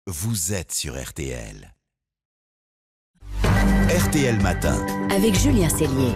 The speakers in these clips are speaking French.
vous êtes sur RTL. RTL Matin. Avec Julien Cellier.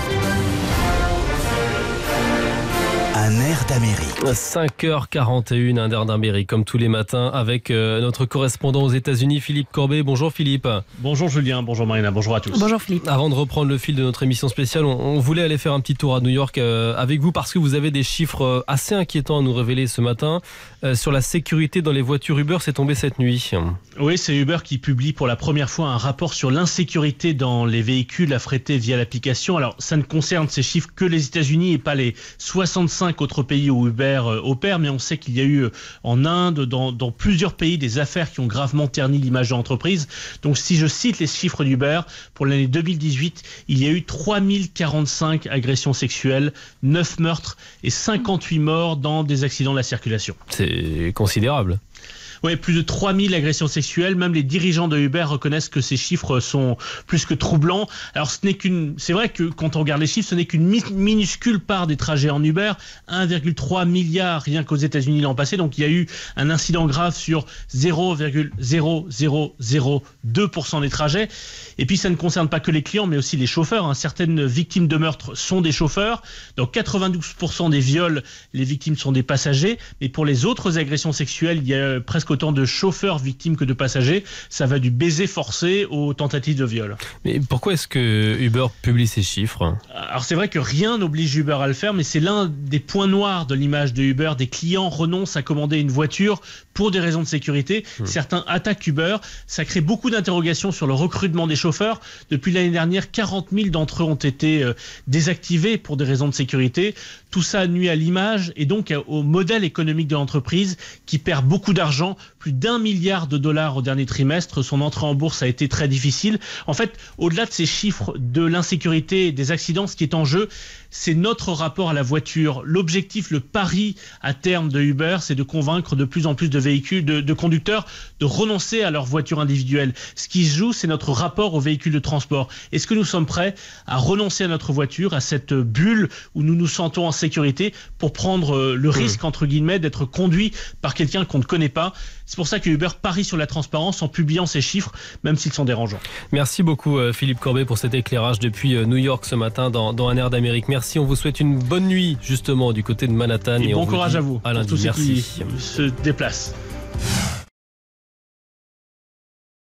Un air d'Amérique. 5h41, un air d'Amérique, comme tous les matins, avec notre correspondant aux États-Unis, Philippe Corbet. Bonjour Philippe. Bonjour Julien, bonjour Marina, bonjour à tous. Bonjour Philippe. Avant de reprendre le fil de notre émission spéciale, on voulait aller faire un petit tour à New York avec vous parce que vous avez des chiffres assez inquiétants à nous révéler ce matin sur la sécurité dans les voitures Uber. C'est tombé cette nuit. Oui, c'est Uber qui publie pour la première fois un rapport sur l'insécurité dans les véhicules affrétés via l'application. Alors, ça ne concerne ces chiffres que les États-Unis et pas les 65 autres pays où Uber opère, mais on sait qu'il y a eu en Inde, dans plusieurs pays, des affaires qui ont gravement terni l'image de l'entreprise. Donc, si je cite les chiffres d'Uber, pour l'année 2018, il y a eu 3045 agressions sexuelles, 9 meurtres et 58 morts dans des accidents de la circulation. C'est considérable. Oui, plus de 3000 agressions sexuelles. Même les dirigeants de Uber reconnaissent que ces chiffres sont plus que troublants. Alors, c'est vrai que quand on regarde les chiffres, ce n'est qu'une minuscule part des trajets en Uber. 1,3 milliard rien qu'aux États-Unis l'an passé. Donc, il y a eu un incident grave sur 0,0002% des trajets. Et puis, ça ne concerne pas que les clients, mais aussi les chauffeurs. Certaines victimes de meurtre sont des chauffeurs. Dans 92% des viols, les victimes sont des passagers. Mais pour les autres agressions sexuelles, il y a presque autant de chauffeurs victimes que de passagers. Ça va du baiser forcé aux tentatives de viol. Mais pourquoi est-ce que Uber publie ces chiffres ? Alors c'est vrai que rien n'oblige Uber à le faire, mais c'est l'un des points noirs de l'image de Uber. Des clients renoncent à commander une voiture pour des raisons de sécurité. Certains attaquent Uber. Ça crée beaucoup d'interrogations sur le recrutement des chauffeurs. Depuis l'année dernière, 40 000 d'entre eux ont été désactivés pour des raisons de sécurité. Tout ça nuit à l'image et donc au modèle économique de l'entreprise qui perd beaucoup d'argent. Plus d'1 milliard de dollars au dernier trimestre. Son entrée en bourse a été très difficile. En fait, au-delà de ces chiffres de l'insécurité et des accidents, ce qui est en jeu, c'est notre rapport à la voiture. L'objectif, le pari à terme de Uber, c'est de convaincre de plus en plus de véhicules, de conducteurs de renoncer à leur voiture individuelle. Ce qui se joue, c'est notre rapport aux véhicules de transport. Est-ce que nous sommes prêts à renoncer à notre voiture, à cette bulle où nous nous sentons en sécurité pour prendre le risque, entre guillemets, d'être conduit par quelqu'un qu'on ne connaît pas? C'est pour ça que Uber parie sur la transparence en publiant ces chiffres, même s'ils sont dérangeants. Merci beaucoup Philippe Corbet pour cet éclairage depuis New York ce matin dans Un air d'Amérique. Merci, on vous souhaite une bonne nuit justement du côté de Manhattan. Et bon courage à vous, à lundi. pour tous ceux Merci. qui se déplacent.